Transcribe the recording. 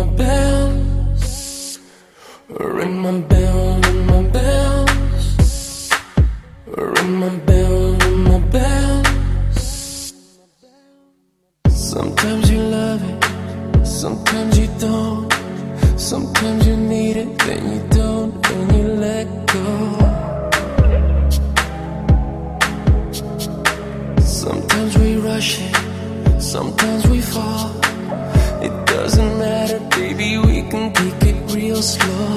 my bells, ring my bell, ring my bells, ring my bell, ring my bells. Sometimes you love it, sometimes you don't. Sometimes you need it, then you don't, and you let go. Sometimes we rush it, sometimes we fall. It doesn't matter, baby, we can take it real slow.